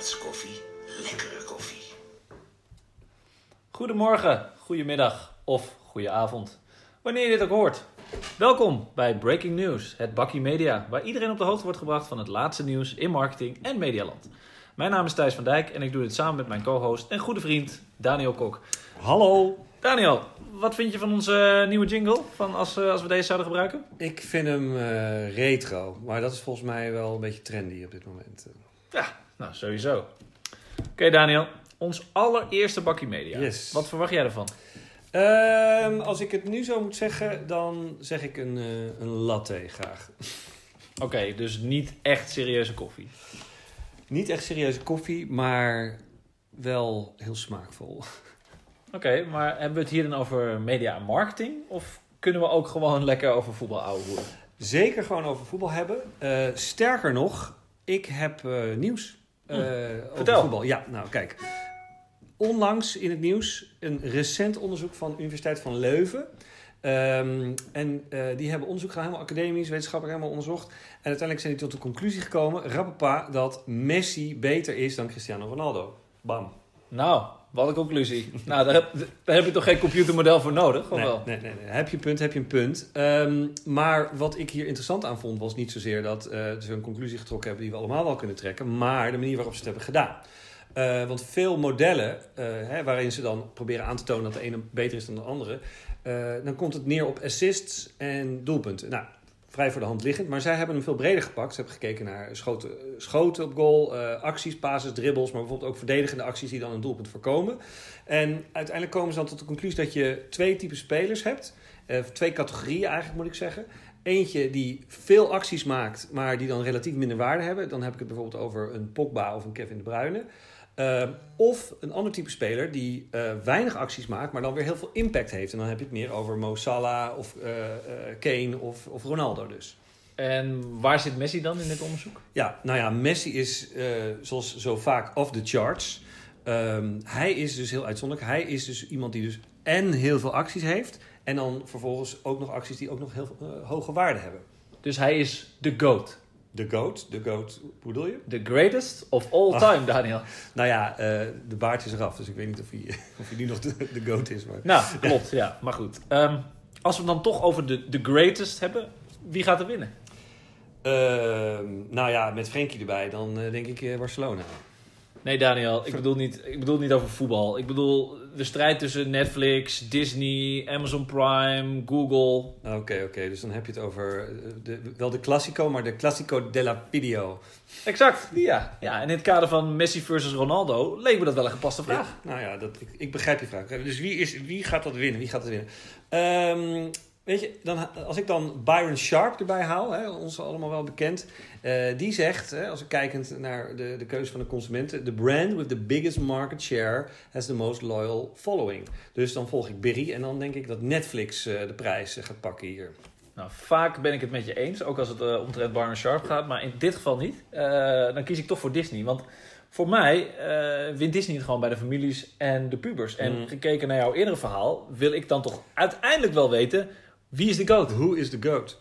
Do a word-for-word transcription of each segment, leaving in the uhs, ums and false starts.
Staatskoffie, lekkere koffie. Goedemorgen, goedemiddag of goedenavond, wanneer je dit ook hoort. Welkom bij Breaking News, het bakkie media, waar iedereen op de hoogte wordt gebracht van het laatste nieuws in marketing en medialand. Mijn naam is Thijs van Dijk en ik doe dit samen met mijn co-host en goede vriend Daniel Kok. Hallo. Daniel, wat vind je van onze nieuwe jingle, van als, uh, als we deze zouden gebruiken? Ik vind hem uh, retro, maar dat is volgens mij wel een beetje trendy op dit moment. Ja, nou sowieso. Oké okay, Daniel, ons allereerste bakkie media. Yes. Wat verwacht jij ervan? Uh, als ik het nu zo moet zeggen, dan zeg ik een, uh, een latte graag. Oké, okay, dus niet echt serieuze koffie. Niet echt serieuze koffie, maar wel heel smaakvol. Oké, okay, maar hebben we het hier dan over media en marketing? Of kunnen we ook gewoon lekker over voetbal ouwehoeren? Zeker gewoon over voetbal hebben. Uh, sterker nog, ik heb uh, nieuws uh, hm. over Vertel. voetbal. Ja, nou kijk. Onlangs in het nieuws een recent onderzoek van de Universiteit van Leuven. Um, en uh, die hebben onderzoek gedaan, helemaal academisch, wetenschappelijk helemaal onderzocht. En uiteindelijk zijn die tot de conclusie gekomen, rappapa, dat Messi beter is dan Cristiano Ronaldo. Bam. Nou, wat een conclusie. nou, daar heb, daar heb je toch geen computermodel voor nodig, of nee, wel? Nee, nee, nee. Heb je een punt, heb je een punt. Um, maar wat ik hier interessant aan vond, was niet zozeer dat uh, ze een conclusie getrokken hebben die we allemaal wel kunnen trekken, maar de manier waarop ze het hebben gedaan. Uh, want veel modellen, uh, hè, waarin ze dan proberen aan te tonen dat de ene beter is dan de andere, uh, dan komt het neer op assists en doelpunten. Nou, vrij voor de hand liggend, maar zij hebben hem veel breder gepakt. Ze hebben gekeken naar schoten, schoten op goal, uh, acties, passes, dribbles, maar bijvoorbeeld ook verdedigende acties die dan een doelpunt voorkomen. En uiteindelijk komen ze dan tot de conclusie dat je twee typen spelers hebt, uh, twee categorieën eigenlijk moet ik zeggen. Eentje die veel acties maakt, maar die dan relatief minder waarde hebben. Dan heb ik het bijvoorbeeld over een Pogba of een Kevin De Bruyne. Uh, of een ander type speler die uh, weinig acties maakt, maar dan weer heel veel impact heeft. En dan heb je het meer over Mo Salah of uh, uh, Kane of, of Ronaldo dus. En waar zit Messi dan in dit onderzoek? Ja, nou ja, Messi is uh, zoals zo vaak off the charts. Um, hij is dus heel uitzonderlijk. Hij is dus iemand die dus en heel veel acties heeft. En dan vervolgens ook nog acties die ook nog heel uh, hoge waarde hebben. Dus hij is de GOAT. De GOAT? De GOAT, hoe bedoel je? The greatest of all time, Ach, Daniel. Nou ja, uh, de baard is eraf, dus ik weet niet of hij, of hij nu nog de, de GOAT is. Maar... Nou, klopt, ja. Maar goed. Um, als we het dan toch over de, de greatest hebben, wie gaat er winnen? Uh, nou ja, met Frenkie erbij, dan uh, denk ik uh, Barcelona. Nee, Daniel, ik bedoel, niet, ik bedoel niet over voetbal. Ik bedoel de strijd tussen Netflix, Disney, Amazon Prime, Google. Oké, okay, oké. Okay. Dus dan heb je het over de, wel de Classico, maar de Classico della Video. Exact, ja. ja. In het kader van Messi versus Ronaldo leek me dat wel een gepaste vraag. Ja, nou ja, dat, ik, ik begrijp je vraag. Dus wie, is, wie gaat dat winnen? Wie gaat dat winnen? Um, Weet je, dan, als ik dan Byron Sharp erbij haal, hè, ons allemaal wel bekend, uh, die zegt, hè, als ik kijkend naar de, de keuze van de consumenten, the brand with the biggest market share has the most loyal following. Dus dan volg ik Berry en dan denk ik dat Netflix uh, de prijs uh, gaat pakken hier. Nou, vaak ben ik het met je eens, ook als het uh, omtrent Byron Sharp gaat, maar in dit geval niet. Uh, dan kies ik toch voor Disney, want voor mij uh, wint Disney het gewoon bij de families en de pubers. En mm. gekeken naar jouw eerdere verhaal, wil ik dan toch uiteindelijk wel weten, wie is de GOAT? Who is the GOAT?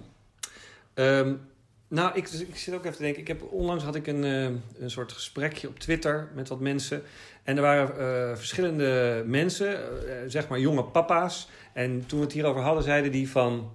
Um, nou, ik, ik zit ook even te denken. Ik heb, onlangs had ik een, uh, een soort gesprekje op Twitter met wat mensen. En er waren uh, verschillende mensen, uh, zeg maar jonge papa's. En toen we het hierover hadden, zeiden die van...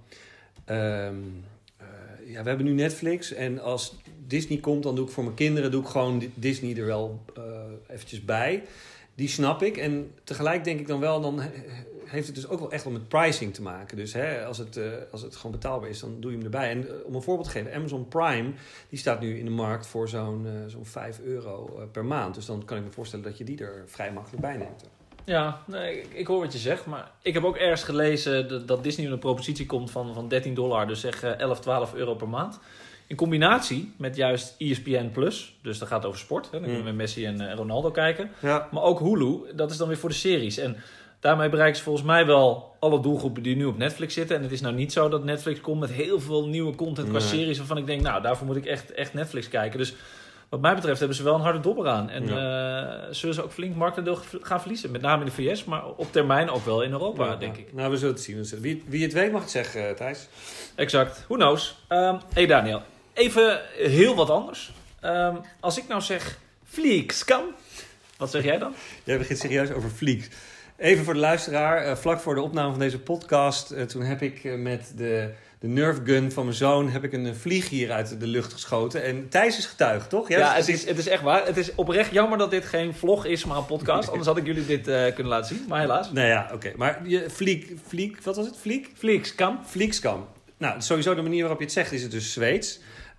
Um, uh, ja, we hebben nu Netflix. En als Disney komt, dan doe ik voor mijn kinderen... doe ik gewoon Disney er wel uh, eventjes bij. Die snap ik. En tegelijk denk ik dan wel... dan heeft het dus ook wel echt wel met pricing te maken. Dus hè, als, het, uh, als het gewoon betaalbaar is, dan doe je hem erbij. En uh, om een voorbeeld te geven, Amazon Prime, die staat nu in de markt voor zo'n, uh, zo'n vijf euro uh, per maand. Dus dan kan ik me voorstellen dat je die er vrij makkelijk bij neemt. Ja, nee, ik, ik hoor wat je zegt, maar ik heb ook ergens gelezen dat, dat Disney met een propositie komt van, van dertien dollar, dus zeg uh, elf, twaalf euro per maand. In combinatie met juist E S P N Plus, dus dat gaat over sport. Hè, dan kunnen we met Messi en uh, Ronaldo kijken. Ja. Maar ook Hulu, dat is dan weer voor de series. En daarmee bereiken ze volgens mij wel alle doelgroepen die nu op Netflix zitten. En het is nou niet zo dat Netflix komt met heel veel nieuwe content qua nee. series, waarvan ik denk, nou, daarvoor moet ik echt, echt Netflix kijken. Dus wat mij betreft hebben ze wel een harde dobber aan. En ja. uh, zullen ze ook flink marktendeel gaan verliezen. Met name in de V S, maar op termijn ook wel in Europa, ja, denk ja. ik. Nou, we zullen het zien. Wie, wie het weet mag het zeggen, Thijs. Exact. Who knows? Um, hey Daniel, even heel wat anders. Um, als ik nou zeg Vliegskam. Wat zeg jij dan? Jij begint serieus over Vlieks. Even voor de luisteraar. Uh, vlak voor de opname van deze podcast... Uh, toen heb ik uh, met de, de Nerf gun van mijn zoon... heb ik een vlieg hier uit de lucht geschoten. En Thijs is getuige, toch? Jij ja, het is, het is echt waar. Het is oprecht jammer dat dit geen vlog is, maar een podcast. Anders had ik jullie dit uh, kunnen laten zien. Maar helaas. Nou ja, oké. Okay. Maar je Vliek, Vliek... Wat was het? Vliek? Vliegskam. Vliegskam. Nou, sowieso de manier waarop je het zegt is het dus Zweeds.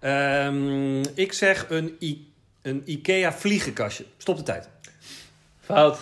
Um, ik zeg een, I- een Ikea vliegenkastje. Stop de tijd. Fout.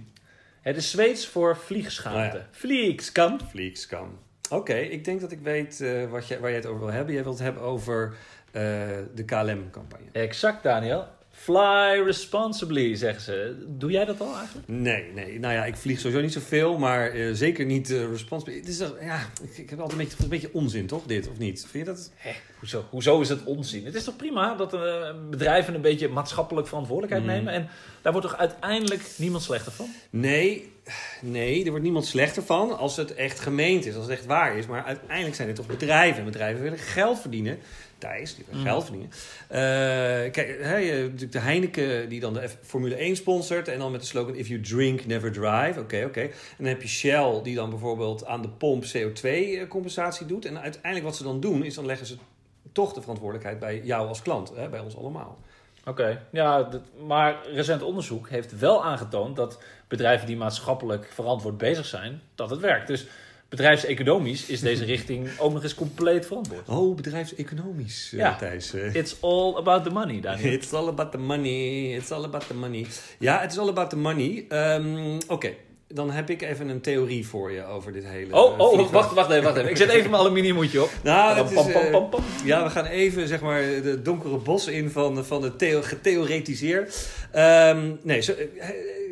Het is Zweeds voor vliegschaamte. Oh ja. Vliegskam. Vliegskam. Oké, okay, ik denk dat ik weet uh, wat je, waar jij het over wil hebben. Jij wilt het hebben over uh, de K L M-campagne. Exact, Daniel. Fly responsibly, zeggen ze. Doe jij dat al eigenlijk? Nee, nee. Nou ja, ik vlieg sowieso niet zoveel, maar uh, zeker niet uh, responsibly. Het is toch, ja, ik, ik heb altijd een beetje, een beetje onzin, toch, dit, of niet? Vind je dat? Hé, hoezo? Hoezo is het onzin? Het is toch prima dat uh, bedrijven een beetje maatschappelijk verantwoordelijkheid mm. nemen? En daar wordt toch uiteindelijk niemand slechter van? Nee, nee, er wordt niemand slechter van als het echt gemeend is, als het echt waar is. Maar uiteindelijk zijn het toch bedrijven. En bedrijven willen geld verdienen. Thijs, die wil mm. geld verdienen. Uh, kijk, hey, natuurlijk de Heineken die dan de Formule één sponsort. En dan met de slogan If you drink, never drive. Oké, okay, oké. Okay. En dan heb je Shell die dan bijvoorbeeld aan de pomp C O twee compensatie doet. En uiteindelijk wat ze dan doen is dan leggen ze toch de verantwoordelijkheid bij jou als klant. Hè, bij ons allemaal. Oké, okay. ja, dat, maar recent onderzoek heeft wel aangetoond dat bedrijven die maatschappelijk verantwoord bezig zijn, dat het werkt. Dus bedrijfseconomisch is deze richting ook nog eens compleet verantwoord. Oh, bedrijfseconomisch, uh, ja. Thijs. Uh. It's all about the money, Daniel. It's all about the money. It's all about the money. Ja, het is all about the money. Um, Oké. Okay. Dan heb ik even een theorie voor je over dit hele... Oh, oh uh, wacht, wacht even, wacht even. Ik zet even mijn aluminiumhoedje op. Nou, het is, uh, pam, pam, pam. Ja, we gaan even, zeg maar, de donkere bos in van, van het theo- getheoretiseerd. Um, nee, zo, uh,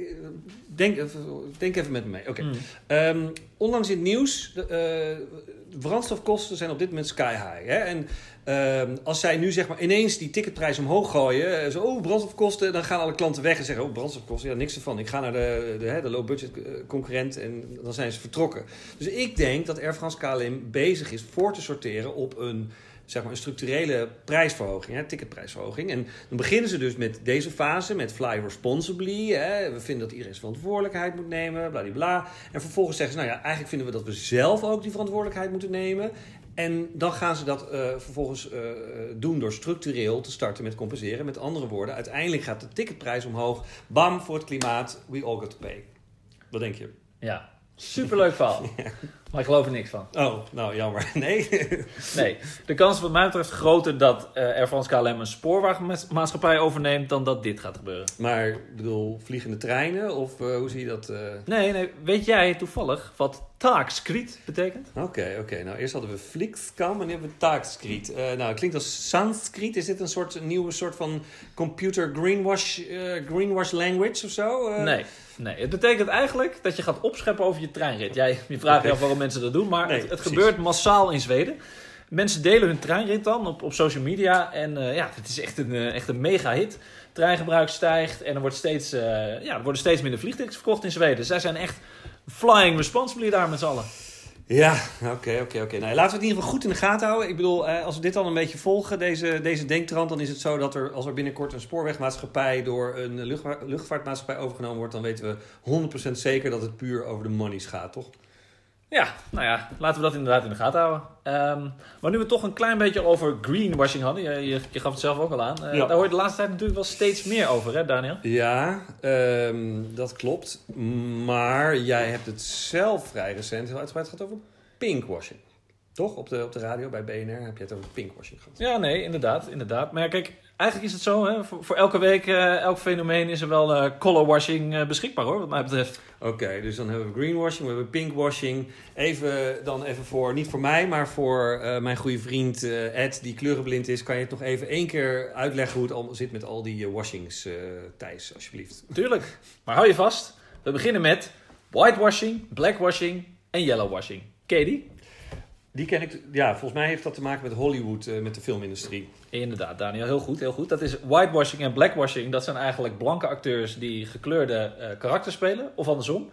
denk, denk even met me mee. Oké. Okay. Mm. Um, onlangs in het nieuws... De, uh, brandstofkosten zijn op dit moment sky high. Hè? En uh, als zij nu zeg maar ineens die ticketprijs omhoog gooien... Zo, oh, brandstofkosten, dan gaan alle klanten weg en zeggen... oh, brandstofkosten, ja, niks ervan. Ik ga naar de, de, de low-budget concurrent en dan zijn ze vertrokken. Dus ik denk dat Air France K L M bezig is voor te sorteren op een... zeg maar een structurele prijsverhoging, hè, ticketprijsverhoging. En dan beginnen ze dus met deze fase, met fly responsibly. Hè. We vinden dat iedereen zijn verantwoordelijkheid moet nemen, bladibla. En vervolgens zeggen ze, nou ja, eigenlijk vinden we dat we zelf ook die verantwoordelijkheid moeten nemen. En dan gaan ze dat uh, vervolgens uh, doen door structureel te starten met compenseren. Met andere woorden, uiteindelijk gaat de ticketprijs omhoog. Bam, voor het klimaat, we all got to pay. Wat denk je? Ja, superleuk verhaal. Ja. Maar ik geloof er niks van. Oh, nou jammer. Nee. Nee. De kans is wat mij betreft groter dat uh, Air France K L M een spoorwagenmaatschappij overneemt dan dat dit gaat gebeuren. Maar, ik bedoel, vliegende treinen of uh, hoe zie je dat? Uh... Nee, nee. Weet jij toevallig wat taakskriet betekent? Oké, okay, oké. Okay. Nou, eerst hadden we Vliegskam en nu hebben we taakskriet. Uh, nou, het klinkt als Sanskriet. Is dit een soort een nieuwe soort van computer greenwash, uh, greenwash language of zo? Uh... Nee. Nee, het betekent eigenlijk dat je gaat opscheppen over je treinrit. Jij, je vraagt je af waarom mensen dat doen, maar nee, het, het gebeurt massaal in Zweden. Mensen delen hun treinrit dan op, op social media en uh, ja, het is echt een, uh, echt een mega hit. Treingebruik stijgt en er, wordt steeds, uh, ja, er worden steeds minder vliegtickets verkocht in Zweden. Zij zijn echt flying responsibly daar met z'n allen. Ja, oké, oké, oké. Nou, laten we het in ieder geval goed in de gaten houden. Ik bedoel, als we dit dan een beetje volgen, deze, deze denktrand, dan is het zo dat er, als er binnenkort een spoorwegmaatschappij door een luchtva- luchtvaartmaatschappij overgenomen wordt, dan weten we honderd procent zeker dat het puur over de monies gaat, toch? Ja, nou ja, laten we dat inderdaad in de gaten houden. Um, maar nu we het toch een klein beetje over greenwashing hadden, je, je, je gaf het zelf ook al aan. Uh, ja. Daar hoor je de laatste tijd natuurlijk wel steeds meer over, hè Daniel? Ja, um, dat klopt. Maar jij hebt het zelf vrij recent heel uitgebreid gehad over pinkwashing. Toch? Op de, op de radio bij B N R heb je het over pinkwashing gehad. Ja, nee, inderdaad, inderdaad. Maar ja, kijk, eigenlijk is het zo, hè, voor, voor elke week, uh, elk fenomeen is er wel uh, colorwashing uh, beschikbaar, hoor, wat mij betreft. Oké, okay, dus dan hebben we greenwashing, we hebben pinkwashing. Even dan even voor, niet voor mij, maar voor uh, mijn goede vriend uh, Ed, die kleurenblind is. Kan je het nog even één keer uitleggen hoe het allemaal zit met al die uh, washings, uh, Thijs, alsjeblieft. Tuurlijk, maar hou je vast. We beginnen met whitewashing, blackwashing en yellowwashing. Ken je die? Die ken ik, ja, volgens mij heeft dat te maken met Hollywood, uh, met de filmindustrie. Inderdaad, Daniel, heel goed, heel goed. Dat is whitewashing en blackwashing. Dat zijn eigenlijk blanke acteurs die gekleurde uh, karakters spelen, of andersom.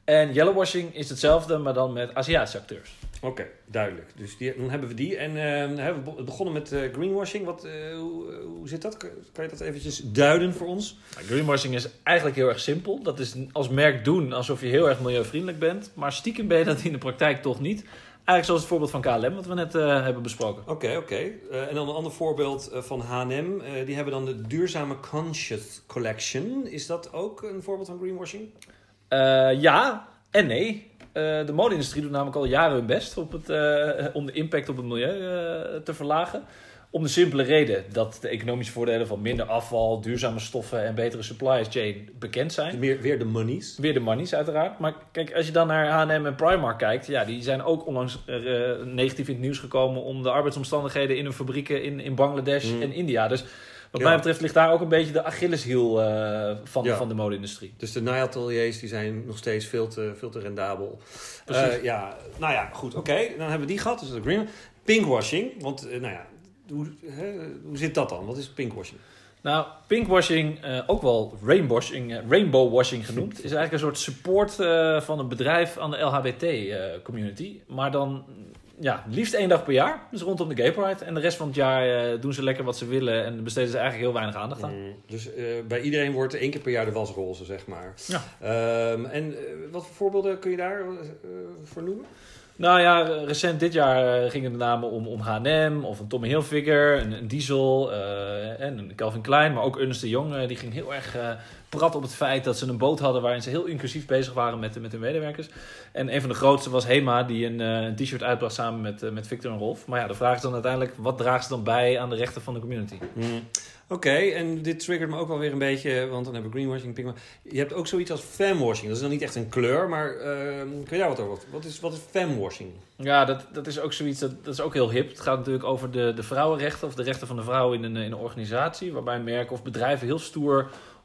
En yellowwashing is hetzelfde, maar dan met Aziatische acteurs. Oké, okay, duidelijk. Dus die, dan hebben we die. En uh, hebben we begonnen met uh, greenwashing. Wat, uh, hoe, hoe zit dat? Kan je dat eventjes duiden voor ons? Nou, greenwashing is eigenlijk heel erg simpel. Dat is als merk doen alsof je heel erg milieuvriendelijk bent. Maar stiekem ben je dat in de praktijk toch niet. Eigenlijk zoals het voorbeeld van K L M, wat we net uh, hebben besproken. Oké, okay, oké. Okay. Uh, en dan een ander voorbeeld uh, van H en M. Uh, die hebben dan de duurzame Conscious Collection. Is dat ook een voorbeeld van greenwashing? Uh, ja en nee. Uh, de mode-industrie doet namelijk al jaren hun best op het, uh, om de impact op het milieu uh, te verlagen. Om de simpele reden dat de economische voordelen van minder afval, duurzame stoffen en betere supply chain bekend zijn. Weer, weer de monies. Weer de monies uiteraard. Maar kijk, als je dan naar H en M en Primark kijkt, ja, die zijn ook onlangs uh, negatief in het nieuws gekomen om de arbeidsomstandigheden in hun fabrieken in, in Bangladesh mm. en India. Dus wat ja. mij betreft ligt daar ook een beetje de Achilleshiel uh, van, ja. van de mode-industrie. Dus de naaiateliers die zijn nog steeds veel te, veel te rendabel. Uh, ja, nou ja, goed. Oké, okay. Dan hebben we die gehad. Dus de green. Pinkwashing. Want, uh, nou ja, hoe, hè, hoe zit dat dan? Wat is pinkwashing? Nou, pinkwashing, uh, ook wel rainwashing, uh, rainbowwashing genoemd, is eigenlijk een soort support uh, van een bedrijf aan de L H B T-community. Uh, maar dan ja, liefst één dag per jaar, dus rondom de Gay Pride. En de rest van het jaar uh, doen ze lekker wat ze willen en besteden ze eigenlijk heel weinig aandacht aan. Mm, dus uh, bij iedereen wordt één keer per jaar de was roze, zeg maar. Ja. Um, en uh, wat voor voorbeelden kun je daar uh, voor noemen? Nou ja, recent dit jaar gingen de namen om, om H en M of een Tommy Hilfiger, een, een Diesel uh, en een Calvin Klein. Maar ook Ernst de Jong, uh, die ging heel erg uh, prat op het feit dat ze een boot hadden waarin ze heel inclusief bezig waren met, met hun medewerkers. En een van de grootste was Hema, die een, uh, een t-shirt uitbracht samen met, uh, met Victor en Rolf. Maar ja, de vraag is dan uiteindelijk, wat draagt ze dan bij aan de rechten van de community? Mm. Oké, okay, en dit triggert me ook wel weer een beetje, want dan hebben we greenwashing, pinkwashing. Je hebt ook zoiets als femwashing. Dat is dan niet echt een kleur, maar uh, kun je daar wat over? Wat is, wat is femwashing? Ja, dat, dat is ook zoiets, dat, dat is ook heel hip. Het gaat natuurlijk over de, de vrouwenrechten of de rechten van de vrouw in een, in een organisatie. Waarbij merken of bedrijven heel stoer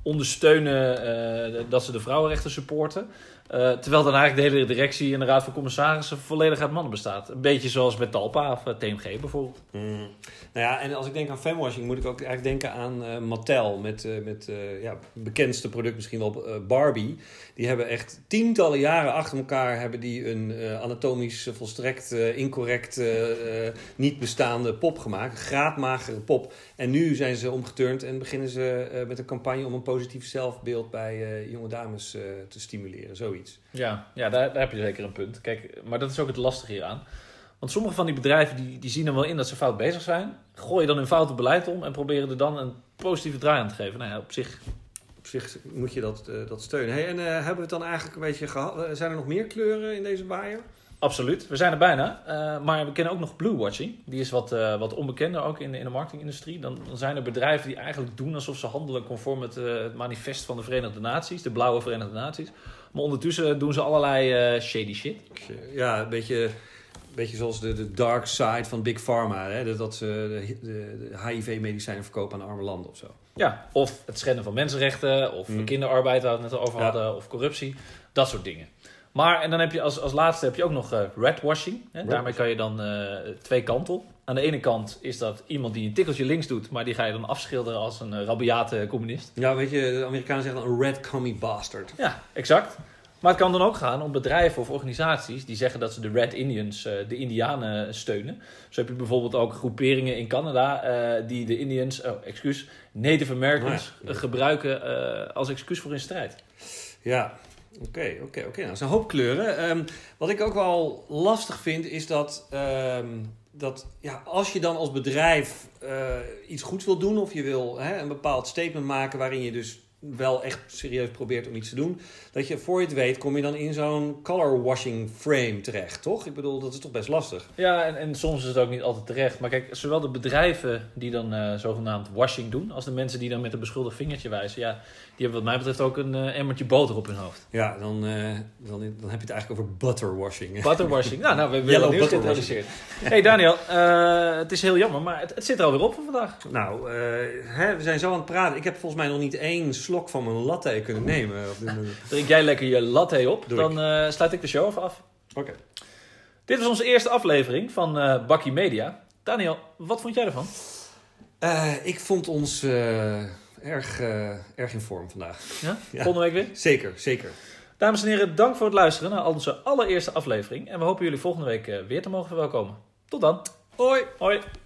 ondersteunen uh, dat ze de vrouwenrechten supporten. Uh, terwijl dan eigenlijk de hele directie en de raad van commissarissen volledig uit mannen bestaat. Een beetje zoals bij Talpa of uh, T M G bijvoorbeeld. Mm. Nou ja, en als ik denk aan femwashing moet ik ook eigenlijk denken aan uh, Mattel. Met, uh, met uh, ja, het bekendste product misschien wel uh, Barbie. Die hebben echt tientallen jaren achter elkaar hebben die een uh, anatomisch volstrekt uh, incorrect uh, uh, niet bestaande pop gemaakt. Een graadmagere pop. En nu zijn ze omgeturnd en beginnen ze uh, met een campagne om een positief zelfbeeld bij uh, jonge dames uh, te stimuleren. Zoiets. Ja, ja daar, daar heb je zeker een punt. Kijk, maar dat is ook het lastige hieraan. Want sommige van die bedrijven die, die zien dan wel in dat ze fout bezig zijn. Gooien dan hun foute beleid om en proberen er dan een positieve draai aan te geven. Nou ja, op zich... Op zich moet je dat, uh, dat steunen. Hey, en uh, hebben we het dan eigenlijk een beetje gehad? Uh, zijn er nog meer kleuren in deze waaier? Absoluut, we zijn er bijna. Uh, maar we kennen ook nog bluewashing. Die is wat, uh, wat onbekender ook in de, in de marketingindustrie. Dan, dan zijn er bedrijven die eigenlijk doen alsof ze handelen conform het, uh, het manifest van de Verenigde Naties. De blauwe Verenigde Naties. Maar ondertussen doen ze allerlei uh, shady shit. Ja, een beetje... Beetje zoals de, de dark side van Big Pharma. Hè? Dat ze de, de, de H I V-medicijnen verkopen aan arme landen of zo. Ja, of het schenden van mensenrechten. Of mm. kinderarbeid, waar we het net over hadden. Ja. Of corruptie. Dat soort dingen. Maar, en dan heb je als, als laatste heb je ook nog uh, redwashing. Hè? Red Daarmee kan je dan uh, twee kanten op. Aan de ene kant is dat iemand die een tikkeltje links doet. Maar die ga je dan afschilderen als een uh, rabiate communist. Ja, weet je, de Amerikanen zeggen dan een red commie bastard. Ja, exact. Maar het kan dan ook gaan om bedrijven of organisaties die zeggen dat ze de Red Indians, uh, de Indianen, steunen. Zo heb je bijvoorbeeld ook groeperingen in Canada uh, die de Indians, oh, excuus, Native Americans oh ja. uh, gebruiken uh, als excuus voor hun strijd. Ja, oké, okay, oké, okay, oké. Okay. Nou, dat zijn een hoop kleuren. Um, wat ik ook wel lastig vind is dat, um, dat ja, als je dan als bedrijf uh, iets goeds wil doen of je wil hè, een bepaald statement maken waarin je dus wel echt serieus probeert om iets te doen, dat je voor je het weet kom je dan in zo'n color washing frame terecht, toch? Ik bedoel, dat is toch best lastig. Ja, en, en soms is het ook niet altijd terecht. Maar kijk, zowel de bedrijven die dan uh, zogenaamd washing doen, als de mensen die dan met een beschuldigd vingertje wijzen, ja, die hebben wat mij betreft ook een uh, emmertje boter op hun hoofd. Ja, dan, uh, dan, dan heb je het eigenlijk over butterwashing. Butterwashing. nou, nou, we hebben het nieuws geïntroduceerd. Hey Daniel, uh, het is heel jammer, maar het, het zit er alweer op voor vandaag. Nou, uh, hè, we zijn zo aan het praten. Ik heb volgens mij nog niet één slok van mijn latte kunnen nemen. Drink jij lekker je latte op, Doe dan uh, sluit ik de show even af. Oké. Okay. Dit was onze eerste aflevering van uh, Bakkie Media. Daniel, wat vond jij ervan? Uh, ik vond ons uh, erg, uh, erg in vorm vandaag. Ja? Ja. Volgende week weer? Zeker, zeker. Dames en heren, dank voor het luisteren naar onze allereerste aflevering. En we hopen jullie volgende week weer te mogen verwelkomen. Tot dan. Hoi! Hoi!